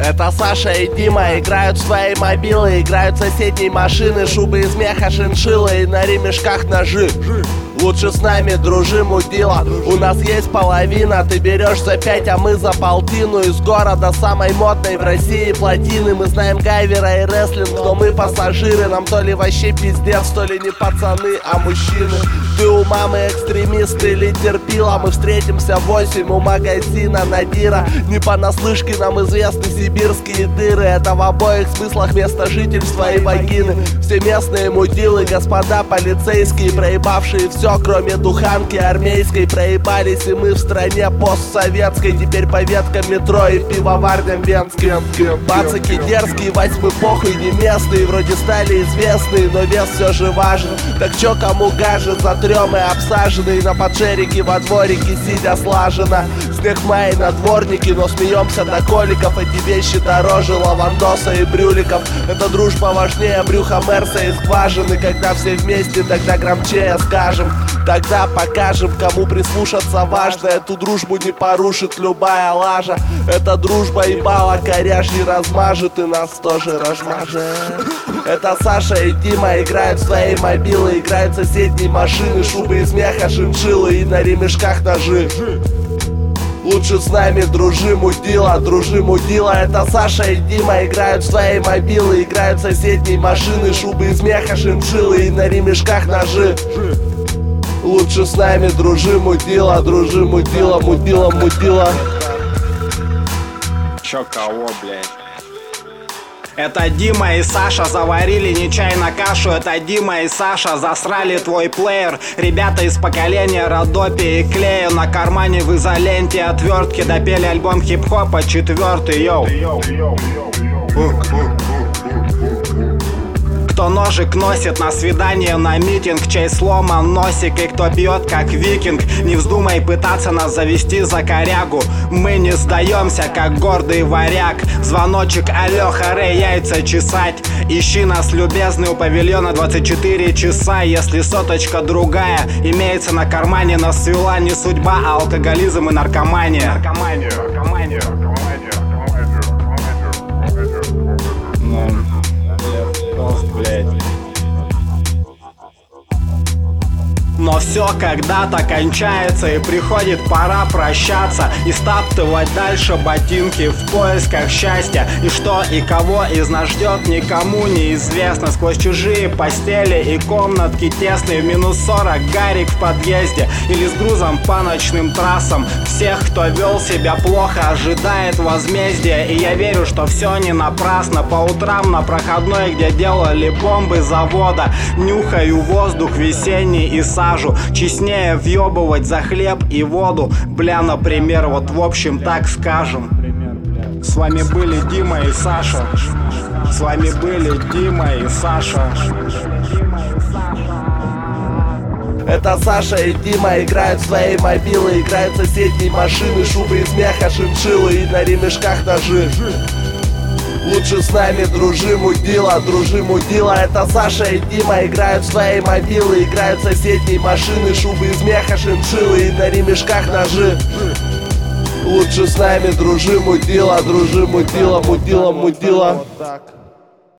Это Саша и Дима играют в свои мобилы, играют соседние машины, шубы из меха, шиншиллы и на ремешках ножи. Лучше с нами дружи, мудила. У нас есть половина, ты берешь за 5, а мы за полтину. Из города самой модной в России плотины. Мы знаем гайвера и рестлинг, но мы пассажиры. Нам то ли вообще пиздец, то ли не пацаны, а мужчины. Ты у мамы экстремист или терпила. Мы встретимся в 8 у магазина Надира. Не понаслышке нам известны сибирские дыры. Это в обоих смыслах место жительства и вагины. Все местные мудилы, господа полицейские, проебавшие все, кроме духанки армейской. Проебались и мы в стране постсоветской. Теперь по веткам метро и пивоварням венским. Пацаки дерзкие, восьмы похуй не местные. Вроде стали известные, но вес все же важен. Так чё кому гажет, затрем и обсаженный. На поджерике во дворике сидя слаженно. Снег в мае на дворнике, но смеемся до коликов. Эти вещи дороже лавандоса и брюликов. Эта дружба важнее брюха Мерса и скважины. Когда все вместе, тогда громче скажем. Тогда покажем, кому прислушаться важно. Эту дружбу не порушит любая лажа. Эта дружба ебала коряжьи размажет и нас тоже размажет. Это Саша и Дима играют в свои мобилы, играют соседние машины, шубы из меха, шиншиллы и на ремешках ножи. Лучше с нами дружи, мудила, дружи, мудила. Это Саша и Дима играют в свои мобилы, играют соседние машины, шубы из меха, шиншиллы и на ремешках ножи. Лучше с нами дружи, мудила, дружи, мудила, мудила, мудила. Чё кого, блядь? Это Дима и Саша заварили нечаянно кашу. Это Дима и Саша засрали твой плеер. Ребята из поколения Родопи и Клея. На кармане в изоленте отвертки допели альбом хип-хопа 4-й, йоу. Кто ножик носит на свидание, на митинг, чей сломан носик и кто пьет как викинг. Не вздумай пытаться нас завести за корягу. Мы не сдаемся, как гордый варяг. Звоночек, алло, харе, яйца чесать. Ищи нас, любезный, у павильона 24 часа. Если соточка другая имеется на кармане, нас свела не судьба, а алкоголизм и наркомания. Но все когда-то кончается, и приходит пора прощаться и стаптывать дальше ботинки в поисках счастья. И что и кого из нас ждет, никому неизвестно. Сквозь чужие постели и комнатки тесные, в минус 40 Гарик в подъезде или с грузом по ночным трассам. Всех, кто вел себя плохо, ожидает возмездия. И я верю, что все не напрасно. По утрам на проходной, где делали бомбы завода, нюхаю воздух весенний и сажу. Честнее въебывать за хлеб и воду. Бля, например, вот в общем так скажем. С вами были Дима и Саша. С вами были Дима и Саша. Это Саша и Дима играют в свои мобилы, играют соседние машины, шубы из меха, шиншиллы и на ремешках ножи. Лучше с нами дружи, мудила, дружи, мудила. Это Саша и Дима играют в свои мобилы, играют соседние машины, шубы из меха, шиншиллы и на ремешках ножи. Лучше с нами дружи, мудила, дружи, мудила, мудила, мудила. Вот так.